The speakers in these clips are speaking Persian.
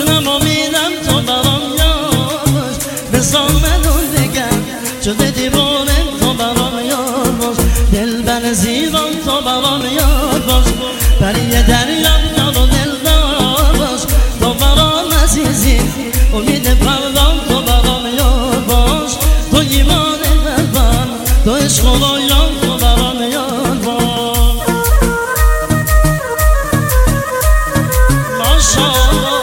منم امیدم تو برام یار باش بسام منو بگم شده دیوانه تو برام یار باش دلبر زیبان تو برام یار باش بری دریام یار و دلدار باش تو برام عزیزی امید پردام تو برام یار باش تو ایمان قلبم تو عشق و رویان تو برام یار باش ماشاءالله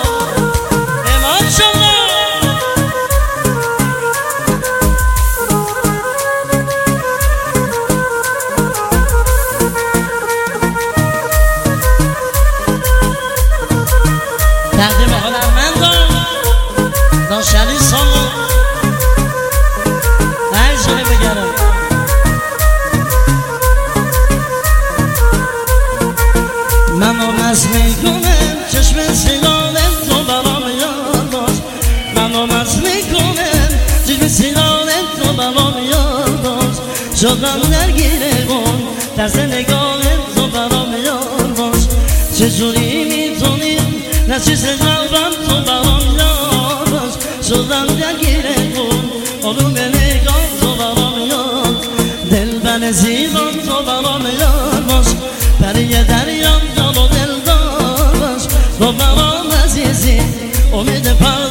تقدیم هنرمندان داشتنی سالو عجله بگرم منو مست میکنم چشم سیگارم تو برام یار باش منو مست میکنم چشم سیگارم تو برام یار باش شدم درگیر اون طرز نگاهم تو برام یار باش چجوری میتونی نه چیز قلبم تو برام یار باش شدم درگیر اون آروم نگاه تو برام یار دلبر زیبان تو برام یار باش بری دریام یار و دلدار باش تو برام عزیزی امید پر